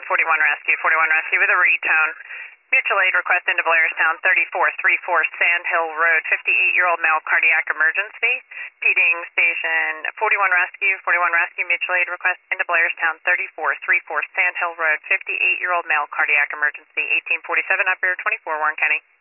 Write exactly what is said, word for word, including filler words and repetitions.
forty-one Rescue, forty-one Rescue with a retone. Mutual aid request into Blairstown, thirty-four thirty-four Sand Hill Road, fifty-eight-year-old male cardiac emergency. P-ding station forty-one Rescue, forty-one Rescue mutual aid request into Blairstown, thirty-four thirty-four Sand Hill Road, fifty-eight-year-old male cardiac emergency, eighteen forty-seven Upper twenty-four Warren County.